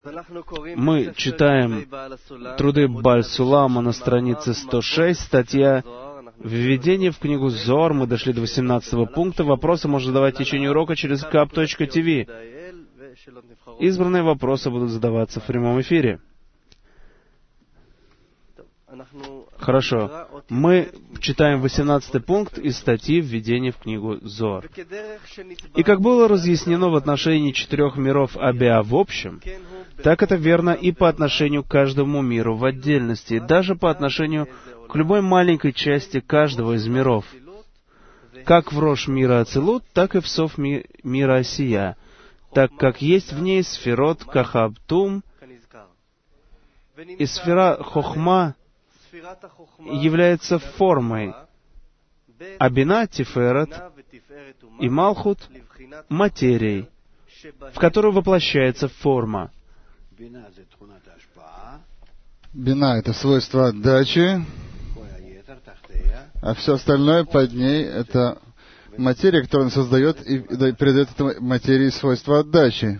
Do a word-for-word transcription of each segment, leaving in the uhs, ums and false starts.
Мы читаем труды Бааль Сулама на странице сто шесть, статья «Введение в книгу Зоар». Мы дошли до восемнадцатого пункта. Вопросы можно задавать в течение урока через кап точка ти ви. Избранные вопросы будут задаваться в прямом эфире. Хорошо. Мы читаем восемнадцатый пункт из статьи «Введение в книгу Зоар». И как было разъяснено в отношении четырех миров Абиа в общем, так это верно и по отношению к каждому миру в отдельности, и даже по отношению к любой маленькой части каждого из миров, как в Рош мира Ацилут, так и в Сов ми- мира Осия, так как есть в ней сферот Кахабтум, и сфера Хохма является формой, а Бина, Тиферет и Малхут — материей, в которую воплощается форма. Бина — это свойство отдачи, а все остальное под ней — это материя, которую он создает и передает этой материи свойства отдачи.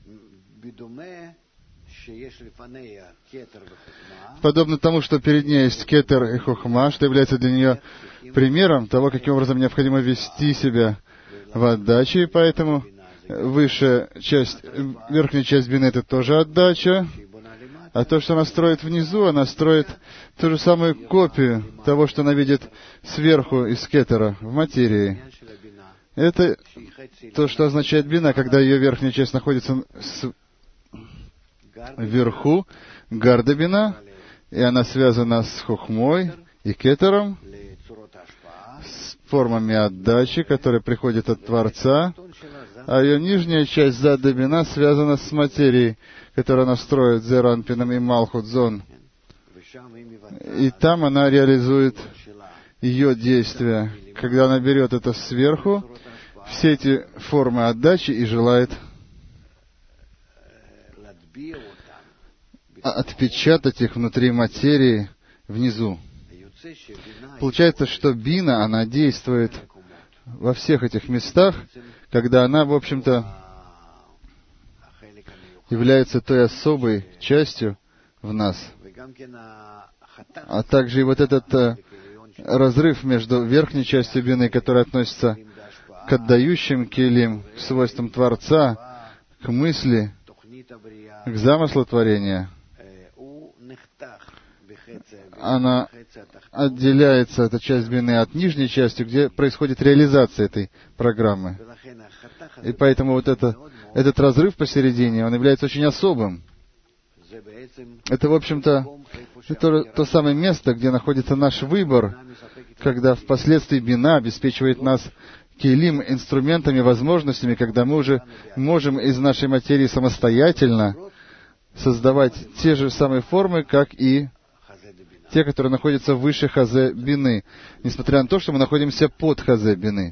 Подобно тому, что перед ней есть кетер и хохма, что является для нее примером того, каким образом необходимо вести себя в отдаче, и поэтому высшая часть, верхняя часть бины — это тоже отдача, а то, что она строит внизу, она строит ту же самую копию того, что она видит сверху из кетера, в материи. Это то, что означает бина, когда ее верхняя часть находится с... вверху, гарда бина, и она связана с хохмой и кетером, с формами отдачи, которые приходят от Творца, а ее нижняя часть, задда бина, связана с материей, которую она строит Зеранпином и Малхут-Зон. И там она реализует ее действия, когда она берет это сверху, все эти формы отдачи, и желает отпечатать их внутри материи внизу. Получается, что бина, она действует во всех этих местах, когда она, в общем-то, является той особой частью в нас. А также и вот этот э, разрыв между верхней частью бины, которая относится к отдающим келим, к свойствам Творца, к мысли, к замыслу творения, она отделяется, эта часть бины, от нижней части, где происходит реализация этой программы. И поэтому вот это, этот разрыв посередине, он является очень особым. Это, в общем-то, это то самое место, где находится наш выбор, когда впоследствии бина обеспечивает нас келим, инструментами, возможностями, когда мы уже можем из нашей материи самостоятельно создавать те же самые формы, как и те, которые находятся выше хазе бины, несмотря на то, что мы находимся под хазе бины.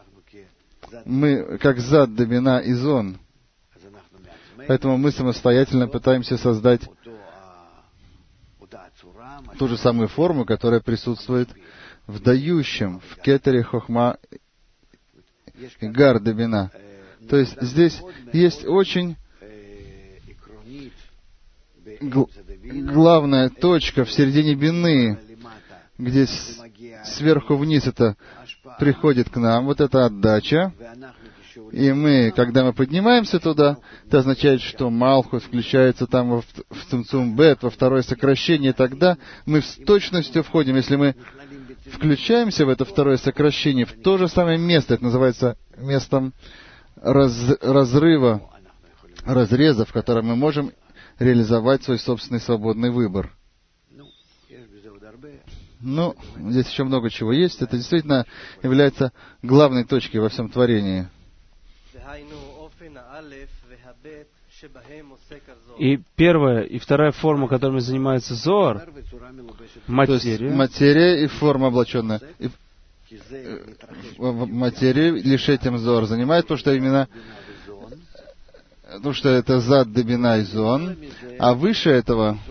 Мы как задда бина и зон. Поэтому мы самостоятельно пытаемся создать ту же самую форму, которая присутствует в дающем, в кетере хохма и гарда бина. То есть здесь есть очень гл- главная точка в середине бины, где с- сверху вниз это приходит к нам, вот эта отдача. И мы, когда мы поднимаемся туда, это означает, что Малхут включается там в, в Цимцум Бет, во второе сокращение, тогда мы с точностью входим. Если мы включаемся в это второе сокращение, в то же самое место, это называется местом раз, разрыва, разреза, в котором мы можем реализовать свой собственный свободный выбор. Ну, здесь еще много чего есть. Это действительно является главной точкой во всем творении. И первая и вторая форма, которыми занимается Зоар, материя. То есть материя и форма облаченная. И, э, материю лишь этим Зоар занимает, потому что именно потому что это зад, бина и зон, а выше этого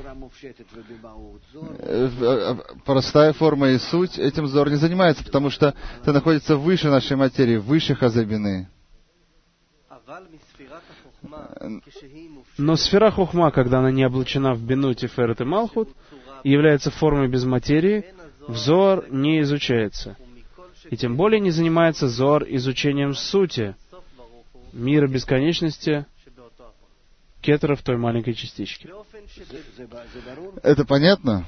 простая форма и суть этим Зоар не занимается, потому что это находится выше нашей материи, выше хазе бины. Но сфера Хохма, когда она не облачена в бину, Тиферет и Малхут, и является формой без материи, в Зоар не изучается. И тем более не занимается Зоар изучением сути, мира бесконечности, кетера в той маленькой частичке. Это понятно?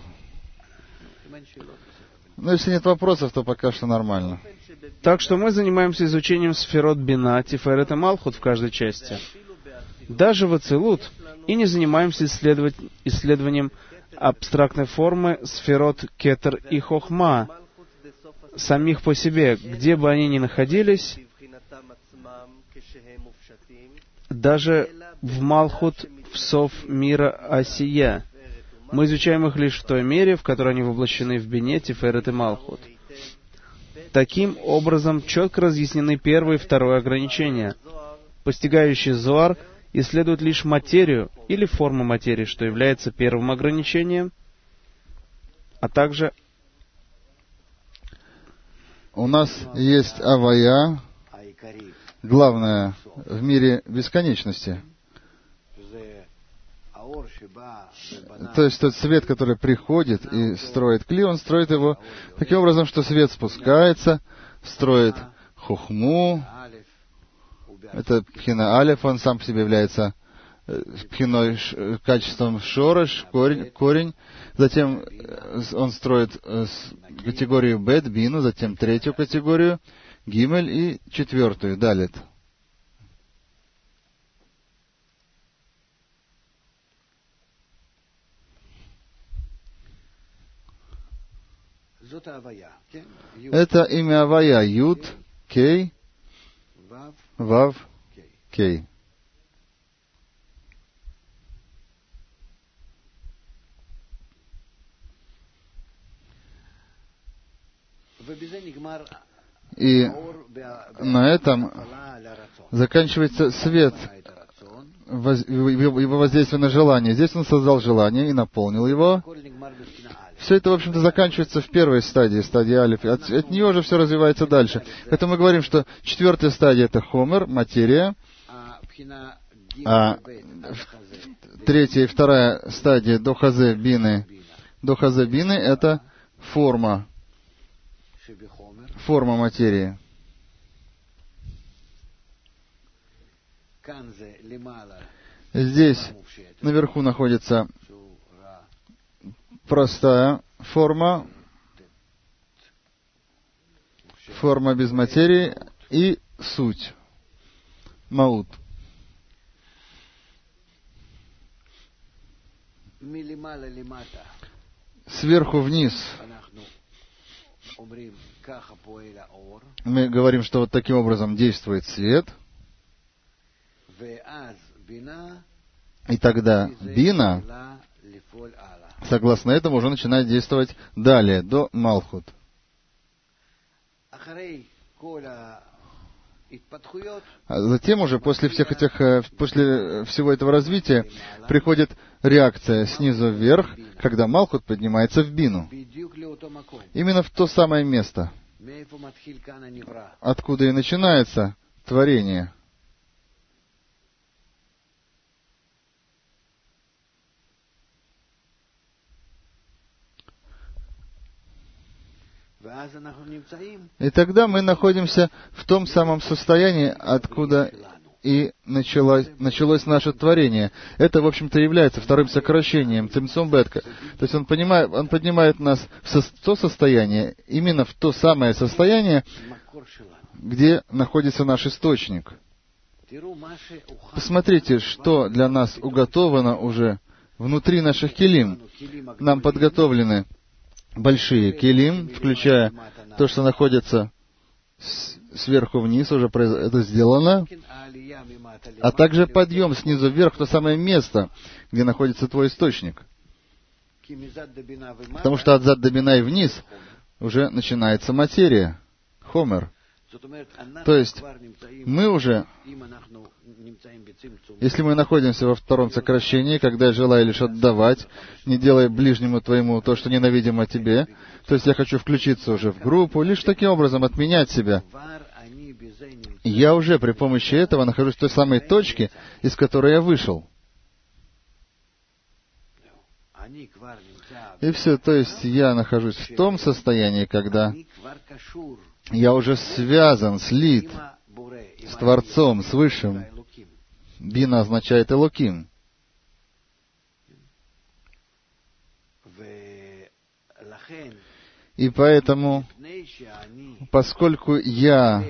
Ну, если нет вопросов, то пока что нормально. Так что мы занимаемся изучением сферот бина, Тиферет и Малхут в каждой части. Даже в Ацилут, и не занимаемся исследовать, исследованием абстрактной формы сферот кетер и хохма, самих по себе, где бы они ни находились, даже в Малхут, в Сов мира Асия. Мы изучаем их лишь в той мере, в которой они воплощены в бине, Тиферет и Малхут. Таким образом, четко разъяснены первое и второе ограничения. Постигающий Зоар исследует лишь материю или форму материи, что является первым ограничением, а также у нас есть авая, главное в мире бесконечности. То есть тот свет, который приходит и строит кли, он строит его таким образом, что свет спускается, строит хухму. Это пхина алеф, он сам по себе является пхиной, качеством шорош, корень, корень. Затем он строит категорию бет, бину, затем третью категорию, гимель, и четвертую, далит. Это имя авая, Юд, Кей, Вав, Кей. И на этом заканчивается свет, его воздействие на желание. Здесь он создал желание и наполнил его. Все это, в общем-то, заканчивается в первой стадии, стадии алиф. От, от нее же все развивается дальше. Поэтому мы говорим, что четвертая стадия — это хомер, материя, а третья и вторая стадия дохазе бины, дохазе бины — это форма, форма материи. Здесь наверху находится простая форма, форма без материи и суть, маут. Сверху вниз мы говорим, что вот таким образом действует свет, и тогда бина, согласно этому, уже начинает действовать далее, до Малхут. А затем уже, после всех этих, после всего этого развития, приходит реакция снизу вверх, когда Малхут поднимается в бину. Именно в то самое место, откуда и начинается творение. И тогда мы находимся в том самом состоянии, откуда и началось, началось наше творение. Это, в общем-то, является вторым сокращением, цимцум бетка. То есть он, понимает, он поднимает нас в со, то состояние, именно в то самое состояние, где находится наш источник. Посмотрите, что для нас уготовано уже внутри наших келим. Нам подготовлены большие келим, включая то, что находится сверху вниз, уже это сделано, а также подъем снизу вверх в то самое место, где находится твой источник. Потому что от зад до бина и вниз уже начинается материя, хомер. То есть мы уже, если мы находимся во втором сокращении, когда я желаю лишь отдавать, не делая ближнему твоему то, что ненавидимо тебе, то есть я хочу включиться уже в группу, лишь таким образом отменять себя, я уже при помощи этого нахожусь в той самой точке, из которой я вышел. И все, то есть я нахожусь в том состоянии, когда я уже связан, слит с Творцом, с Высшим. Бина означает Элоким. И поэтому, поскольку я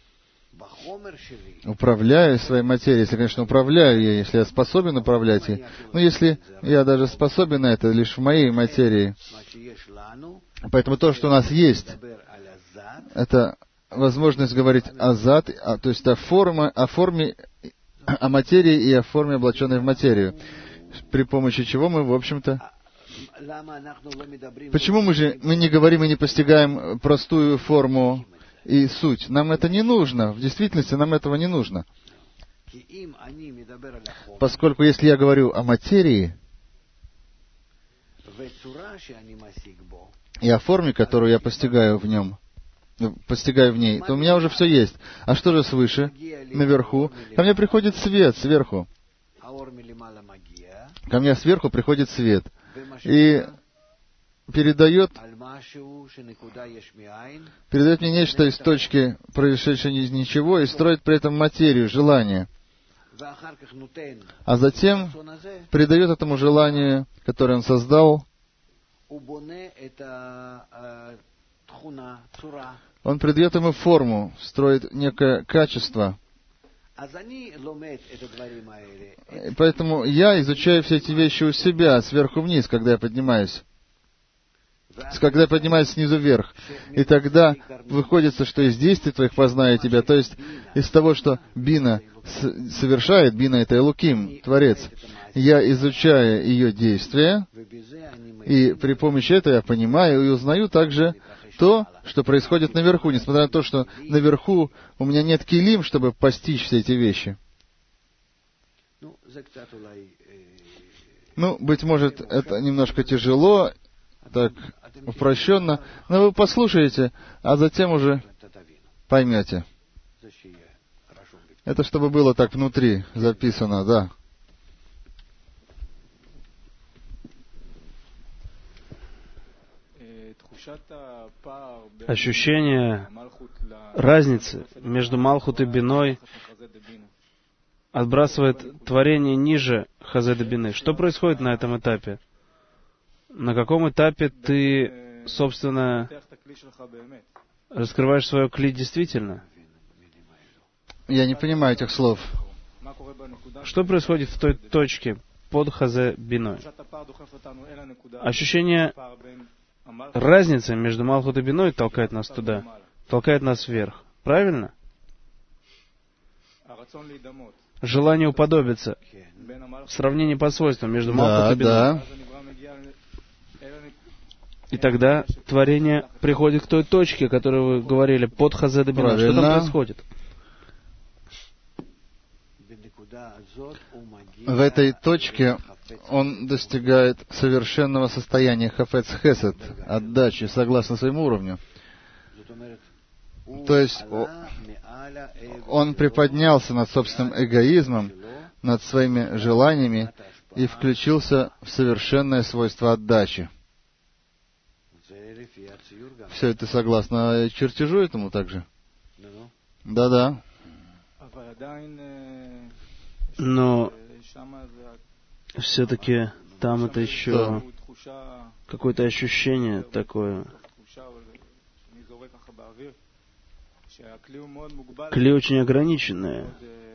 управляю своей материей, если, конечно, управляю ей, если я способен управлять ей, но если я даже способен на это лишь в моей материи, поэтому то, что у нас есть, это возможность говорить о зад, а, то есть о форме, о форме, о материи и о форме, облаченной в материю, при помощи чего мы, в общем-то, почему мы же мы не говорим и не постигаем простую форму и суть? Нам это не нужно. В действительности нам этого не нужно. Поскольку если я говорю о материи и о форме, которую я постигаю в нем, постигаю в ней, то у меня уже все есть. А что же свыше, наверху? Ко мне приходит свет сверху. Ко мне сверху приходит свет. И передает, передает мне нечто из точки, происшедшей из ничего, и строит при этом материю, желание. А затем придает этому желанию, которое он создал, он придает ему форму, строит некое качество. И поэтому я изучаю все эти вещи у себя, сверху вниз, когда я поднимаюсь. Когда я поднимаюсь снизу вверх. И тогда выходит, что из действий твоих познаю тебя, то есть из того, что Бина совершает, Бина — это Элоким, Творец. Я изучаю ее действия, и при помощи этого я понимаю и узнаю также то, что происходит наверху, несмотря на то, что наверху у меня нет килим, чтобы постичь все эти вещи. Ну, быть может, это немножко тяжело, так упрощенно, но вы послушаете, а затем уже поймете. Это чтобы было так внутри записано, да. Ощущение разницы между Малхут и Биной отбрасывает творение ниже Хазеда Бины. Что происходит на этом этапе? На каком этапе ты, собственно, раскрываешь свое кли действительно? Я не понимаю этих слов. Что происходит в той точке под Хазе Биной? Ощущение разницы между Малхут и Биной толкает нас туда, толкает нас вверх. Правильно? Желание уподобиться в сравнении по свойствам между Малхут да, и Биной. Да. И тогда творение приходит к той точке, о которой вы говорили, под Хазеда Бина. Что там происходит? В этой точке он достигает совершенного состояния хафец хесед, отдачи, согласно своему уровню. То есть он приподнялся над собственным эгоизмом, над своими желаниями и включился в совершенное свойство отдачи. Все это согласно чертежу этому также? Да-да. Но все-таки там это еще какое-то ощущение такое. Кли очень ограниченное.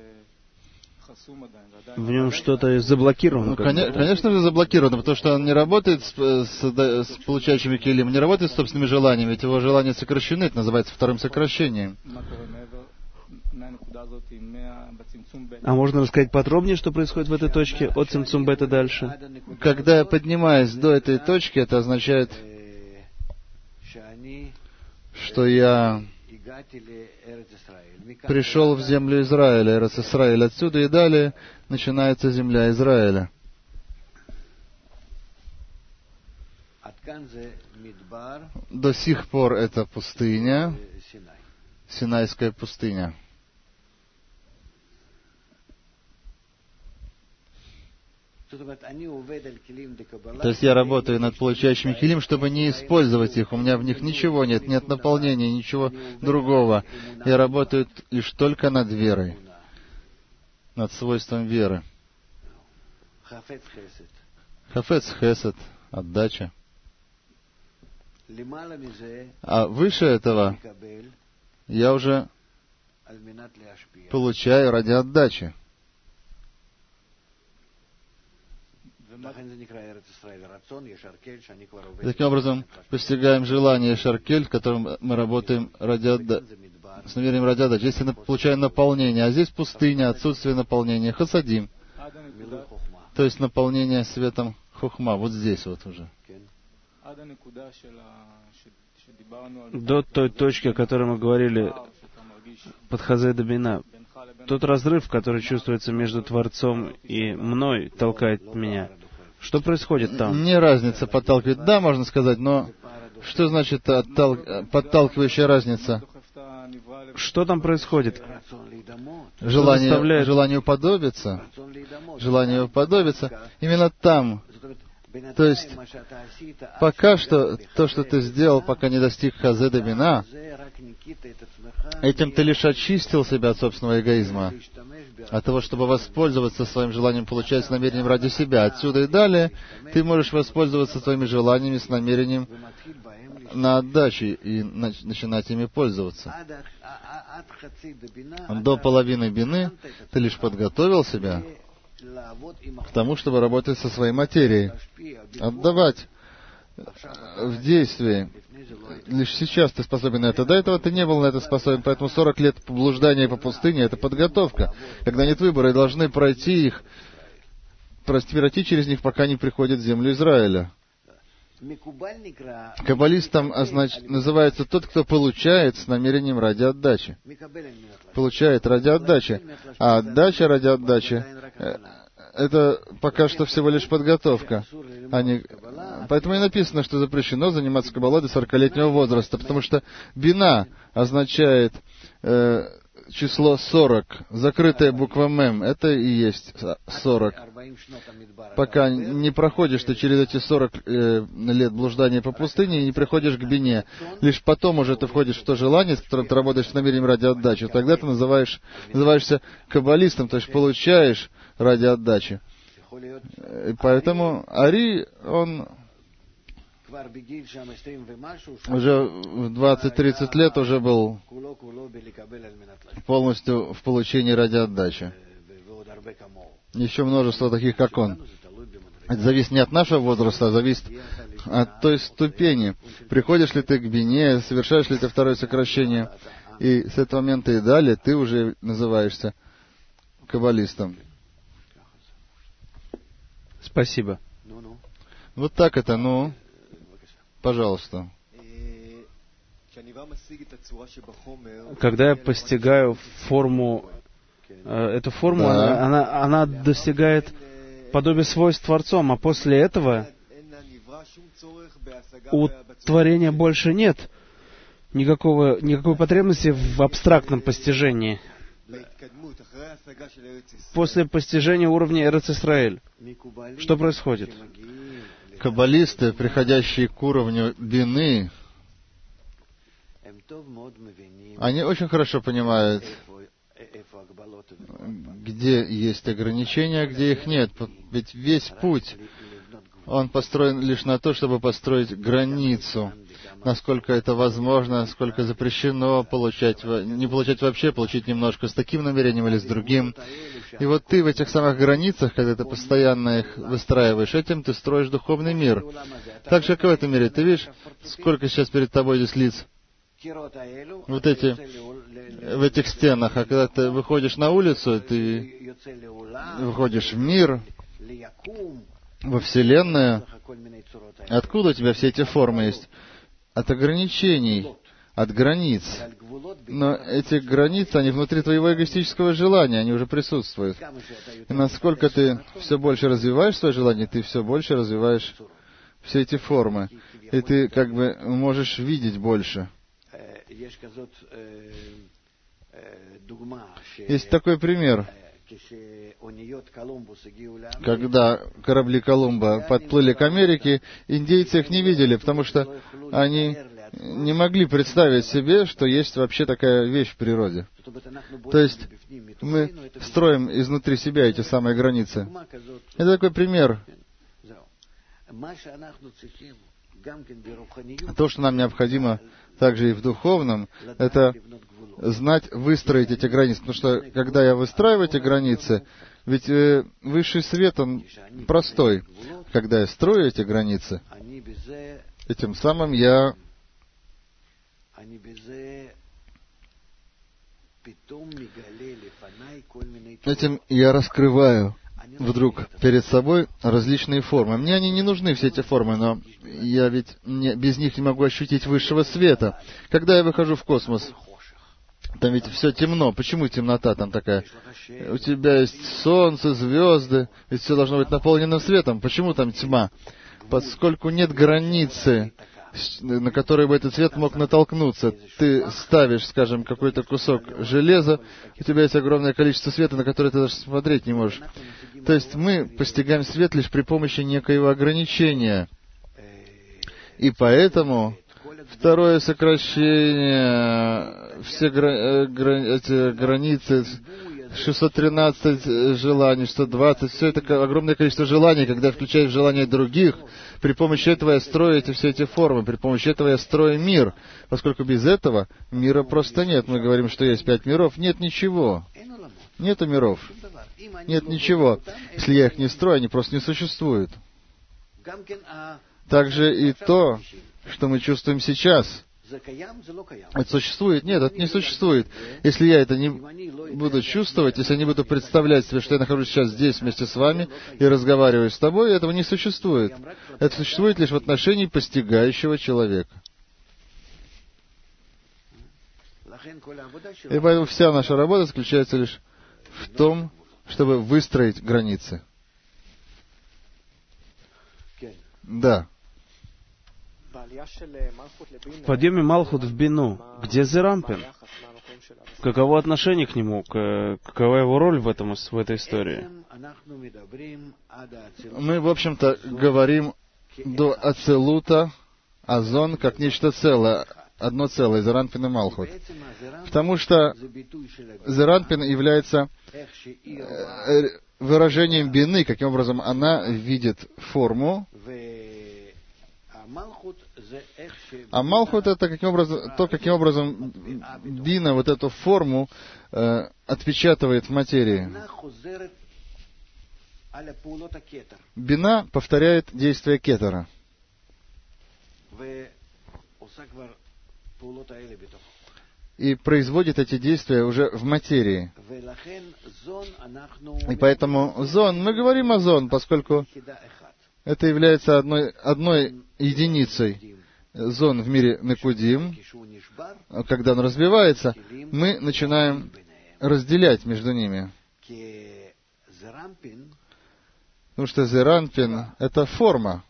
В нем что-то заблокировано. Ну, конечно, конечно же заблокировано, потому что он не работает с, с, с получающими килим, не работает с собственными желаниями, ведь его желания сокращены, это называется вторым сокращением. А можно рассказать подробнее, что происходит в этой точке, от Цимцум Бета дальше? Когда я поднимаюсь до этой точки, это означает, что я пришел в землю Израиля, Эрец Исраиль отсюда, и далее начинается земля Израиля. До сих пор это пустыня, Синайская пустыня. То есть я работаю над получающими килим, чтобы не использовать их. У меня в них ничего нет, нет наполнения, ничего другого. Я работаю лишь только над верой, над свойством веры. Хафец хесед, отдача. А выше этого я уже получаю ради отдачи. Таким образом, постигаем желание шаркель, в котором мы работаем ради отда... с намерением ради отдачи. Здесь я получаю наполнение, а здесь пустыня, отсутствие наполнения, хасадим. То есть наполнение светом хухма, вот здесь вот уже. До той точки, о которой мы говорили, под Хазеда Бина, тот разрыв, который чувствуется между Творцом и мной, толкает меня. Что происходит там? Не разница подталкивает. Да, можно сказать, но что значит оттал... подталкивающая разница? Что там происходит? Желание, заставляет... желание уподобиться. Желание уподобиться. Именно там. То есть, пока что, то, что ты сделал, пока не достиг Хазеда Бина, этим ты лишь очистил себя от собственного эгоизма, от того, чтобы воспользоваться своим желанием получать с намерением ради себя. Отсюда и далее ты можешь воспользоваться своими желаниями с намерением на отдачу и начинать ими пользоваться. До половины бины ты лишь подготовил себя к тому, чтобы работать со своей материей, отдавать в действии. Лишь сейчас ты способен на это. До этого ты не был на это способен, поэтому сорок лет блуждания по пустыне — это подготовка. Когда нет выбора, и должны пройти их, пройти через них, пока не приходят в землю Израиля. Каббалистом означ... называется тот, кто получает с намерением ради отдачи. Получает ради отдачи. А отдача ради отдачи — это пока что всего лишь подготовка. А не... Поэтому и написано, что запрещено заниматься каббалой до сорокалетнего возраста, потому что бина означает э, число сорок. Закрытая буква мем — это и есть сорок. Пока не проходишь ты через эти сорок э, лет блуждания по пустыне и не приходишь к бине. Лишь потом уже ты входишь в то желание, с которым ты работаешь с намерением ради отдачи. Тогда ты называешь, называешься каббалистом, то есть получаешь ради отдачи. И поэтому Ари, он уже в двадцать-тридцать лет уже был полностью в получении ради отдачи. Еще множество таких, как он. Это зависит не от нашего возраста, а зависит от той ступени. Приходишь ли ты к бине, совершаешь ли ты второе сокращение, и с этого момента и далее ты уже называешься каббалистом. Спасибо. Вот так это, ну, пожалуйста. Когда я постигаю форму, эту форму, Да. она, она, она достигает подобия свойств Творцом, а после этого у творения больше нет никакого, никакой потребности в абстрактном постижении. После постижения уровня Эрец Исраэль, что происходит? Каббалисты, приходящие к уровню бины, они очень хорошо понимают, где есть ограничения, где их нет. Ведь весь путь, он построен лишь на то, чтобы построить границу, насколько это возможно, сколько запрещено получать, не получать вообще, получить немножко с таким намерением или с другим. И вот ты в этих самых границах, когда ты постоянно их выстраиваешь, этим ты строишь духовный мир. Так же, как и в этом мире. Ты видишь, сколько сейчас перед тобой здесь лиц? Вот эти, в этих стенах. А когда ты выходишь на улицу, ты выходишь в мир, во Вселенную. Откуда у тебя все эти формы есть? От ограничений, от границ. Но эти границы, они внутри твоего эгоистического желания, они уже присутствуют. И насколько ты все больше развиваешь свое желание, ты все больше развиваешь все эти формы. И ты как бы можешь видеть больше. Есть такой пример. Когда корабли Колумба подплыли к Америке, индейцы их не видели, потому что они не могли представить себе, что есть вообще такая вещь в природе. То есть мы строим изнутри себя эти самые границы. Это такой пример. То, что нам необходимо также и в духовном, это знать, выстроить эти границы. Потому что, когда я выстраиваю эти границы, ведь э, высший свет, он простой. Когда я строю эти границы, этим самым я этим я раскрываю вдруг перед собой различные формы. Мне они не нужны, все эти формы, но я ведь не, без них не могу ощутить высшего света. Когда я выхожу в космос, там ведь все темно. Почему темнота там такая? У тебя есть солнце, звезды, ведь все должно быть наполненным светом. Почему там тьма? Поскольку нет границы, на который бы этот свет мог натолкнуться. Ты ставишь, скажем, какой-то кусок железа, у тебя есть огромное количество света, на которое ты даже смотреть не можешь. То есть мы постигаем свет лишь при помощи некоего ограничения. И поэтому второе сокращение, все гра- гра- эти границы, шестьсот тринадцать желаний, сто двадцать, все это огромное количество желаний, когда я включаю желания других, при помощи этого я строю эти, все эти формы, при помощи этого я строю мир, поскольку без этого мира просто нет. Мы говорим, что есть пять миров, нет ничего, нету миров, нет ничего. Если я их не строю, они просто не существуют. Также и то, что мы чувствуем сейчас, это существует? Нет, это не существует. Если я это не буду чувствовать, если я не буду представлять себе, что я нахожусь сейчас здесь вместе с вами и разговариваю с тобой, этого не существует. Это существует лишь в отношении постигающего человека. И поэтому вся наша работа заключается лишь в том, чтобы выстроить границы. Да. В подъеме Малхут в Бину, где Зерампин? Каково отношение к нему? Какова его роль в, этом, в этой истории? Мы, в общем-то, говорим до Ацелута, Азон, как нечто целое, одно целое, Зеранпин и Малхут. Потому что Зеранпин является выражением Бины, каким образом она видит форму, а Малхут — это каким образом, то, каким образом Бина вот эту форму э, отпечатывает в материи. Бина повторяет действие кетера и производит эти действия уже в материи. И поэтому зон, мы говорим о зон, поскольку это является одной, одной единицей. Зон в мире Некудим, когда он разбивается, мы начинаем разделять между ними. Потому что Зеранпин — это форма.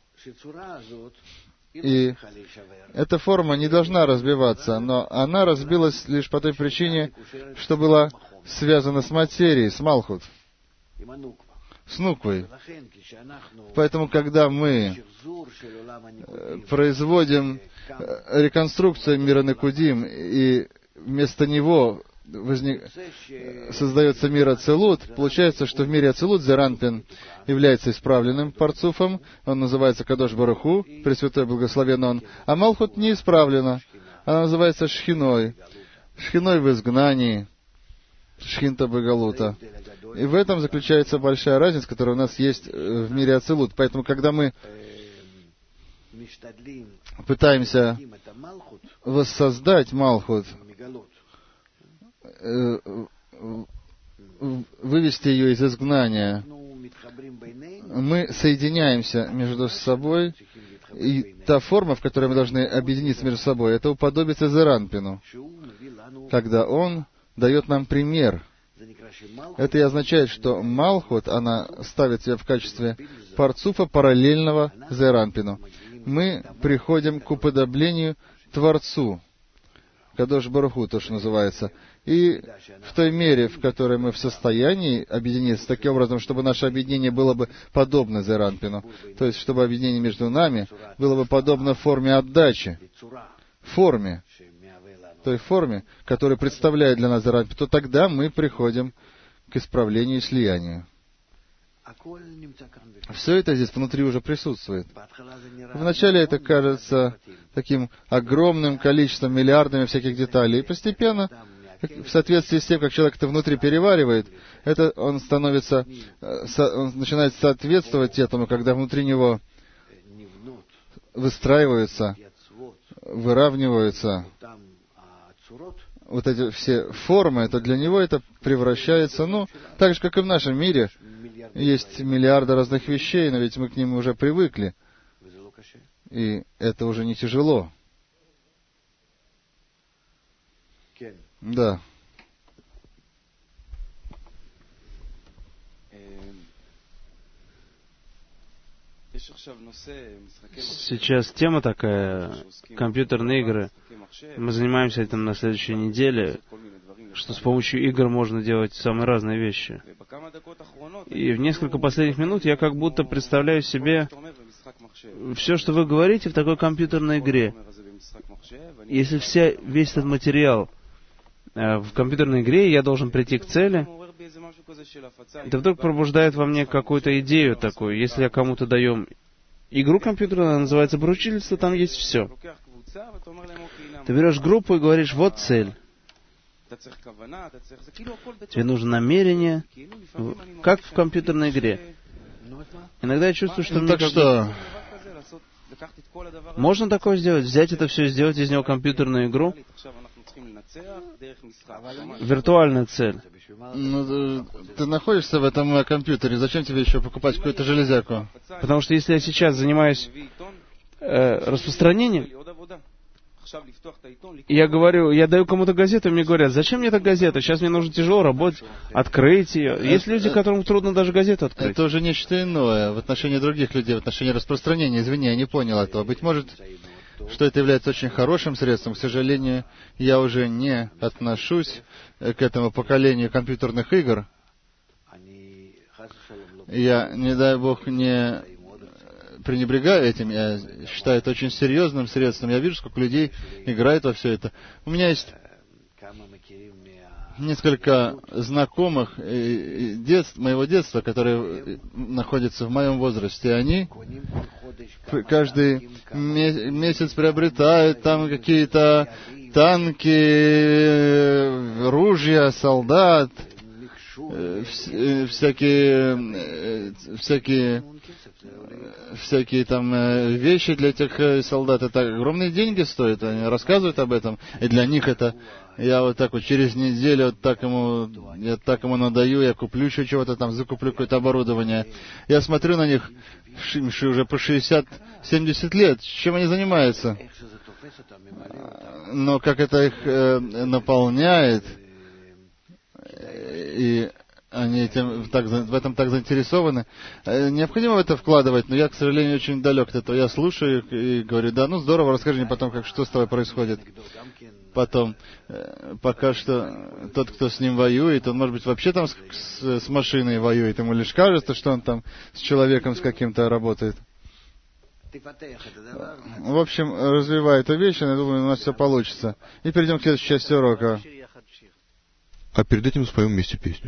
И эта форма не должна разбиваться, но она разбилась лишь по той причине, что была связана с материей, с Малхут, с Нуквой. Поэтому, когда мы производим реконструкцию мира Некудим, и вместо него возник... создается мир Ацелут, получается, что в мире Ацелут Зеранпин является исправленным парцуфом, он называется Кадош Барух Ху, Пресвятой Благословен Он, а Малхут не исправлена, она называется Шхиной, Шхиной в изгнании, Шхинта Багалута. И в этом заключается большая разница, которая у нас есть в мире Ацелут. Поэтому, когда мы пытаемся воссоздать Малхут, вывести ее из изгнания, мы соединяемся между собой, и та форма, в которой мы должны объединиться между собой, это уподобится Зеранпину, когда он дает нам пример. Это и означает, что Малхут, она ставит себя в качестве парцуфа, параллельного Зеранпину. Мы приходим к уподоблению Творцу. Кадош Барух Ху, то, что называется. И в той мере, в которой мы в состоянии объединиться таким образом, чтобы наше объединение было бы подобно Зеранпину, то есть, чтобы объединение между нами было бы подобно форме отдачи, форме, той форме, которая представляет для нас Зеранпин, то тогда мы приходим к исправлению и слиянию. Все это здесь внутри уже присутствует. Вначале это кажется таким огромным количеством, миллиардами всяких деталей. И постепенно, в соответствии с тем, как человек это внутри переваривает, это он становится, он начинает соответствовать этому, когда внутри него выстраиваются, выравниваются вот эти все формы, это для него это превращается, ну, так же, как и в нашем мире, есть миллиарды разных вещей, но ведь мы к ним уже привыкли. И это уже не тяжело. Да. Сейчас тема такая, компьютерные игры. Мы занимаемся этим на следующей неделе, что с помощью игр можно делать самые разные вещи. И в несколько последних минут я как будто представляю себе все, что вы говорите, в такой компьютерной игре. Если вся, весь этот материал э, в компьютерной игре, я должен прийти к цели, это вдруг пробуждает во мне какую-то идею такую. Если я кому-то даю игру компьютерную, она называется поручительство, там есть все. Ты берешь группу и говоришь, вот цель. Тебе нужно намерение, как в компьютерной игре. Иногда я чувствую, что... Ну, так что... Можно такое сделать? Взять это все и сделать из него компьютерную игру? Виртуальная цель. Ну, ты находишься в этом компьютере, зачем тебе еще покупать какую-то железяку? Потому что если я сейчас занимаюсь э, распространением, я говорю, я даю кому-то газету, и мне говорят, зачем мне эта газета? Сейчас мне нужно тяжело работать, открыть ее. Есть люди, которым трудно даже газету открыть. Это уже нечто иное в отношении других людей, в отношении распространения. Извини, я не понял этого. Быть может, что это является очень хорошим средством. К сожалению, я уже не отношусь к этому поколению компьютерных игр. Я, не дай Бог, не пренебрегаю этим. Я считаю это очень серьезным средством. Я вижу, сколько людей играет во все это. У меня есть несколько знакомых детств, моего детства, которые находятся в моем возрасте. Они каждый месяц приобретают там какие-то танки, ружья, солдат, всякие, всякие, всякие там вещи для этих солдат. Это огромные деньги стоят. Они рассказывают об этом. И для них это... Я вот так вот через неделю вот так ему, я так ему надаю, я куплю еще чего-то там, закуплю какое-то оборудование. Я смотрю на них уже по шестьдесят-семьдесят лет. Чем они занимаются? Но как это их э, наполняет, и они этим, так, в этом так заинтересованы. Необходимо в это вкладывать, но я, к сожалению, очень далек от этого. Я слушаю и говорю, да, ну здорово, расскажи мне потом, как, что с тобой происходит. Потом, пока что тот, кто с ним воюет, он, может быть, вообще там с, с, с машиной воюет, ему лишь кажется, что он там с человеком с каким-то работает. В общем, развивай эту вещь, я думаю, у нас все получится. И перейдем к следующей части урока. А перед этим споем вместе песню.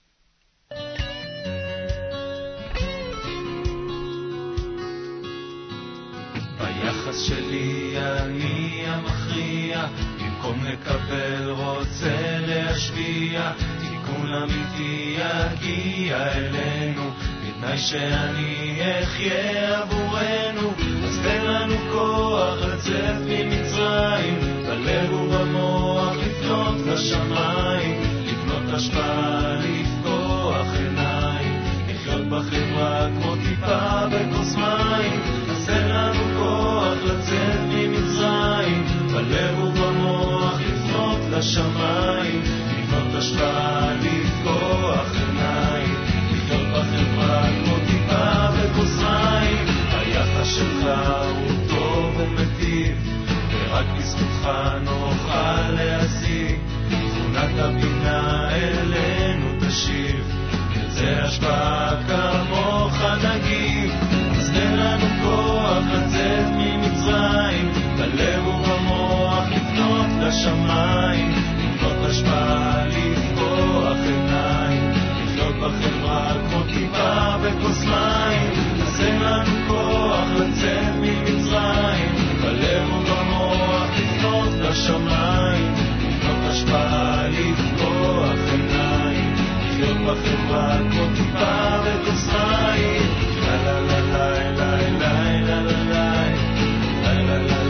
ביחס שלי אני המכריע, במקום לקבל רוצה להשפיע, תיקון אמיתי יגיע אלינו, בתנאי שאני אחיה עבורנו. אז תן לנו כוח לצאת ממצרים, בלב ובמוח לפנות לשמיים, לבנות השפעה, לפקוח עיניים, לחיות בחברה כמו טיפה בכוס מים. אז תן לנו כוח לצאת ממצרים, בלב ובמוח לפנות לשמיים, לבנות השפעה, לפקוח עיניים, לחיות בחברה כמו טיפה בכוס מים. היחס שלך הוא טוב ומטיב, ורק בזכותך כוחה נוכל להשיג, תכונת הבינה אלינו תשיב, נרצה השפעה כמוך נגיב, אז תן לנו כוח לצאת ממצרים, בלב ובמוח לפנות לשמיים, לפנות השפעה, לפקוח עיניים, לחיות בחברה כמו טיפה בכוס מים, אז תן לנו כוח לצאת ממצרים, בלב ובמוח לפנות לשמיים, לפנות השפעה, לפקוח עיניים, לחיות בחברה כמו טיפה בכוס מים. לה לה לה לה לה לה לה לה לה לה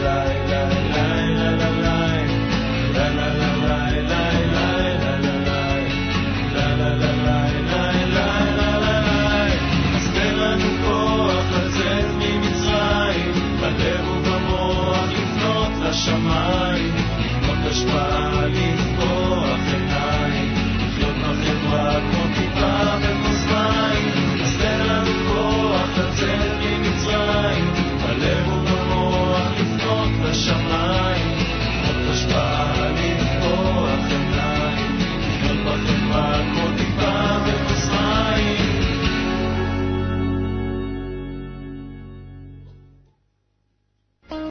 שמיים, לפנות השפעה,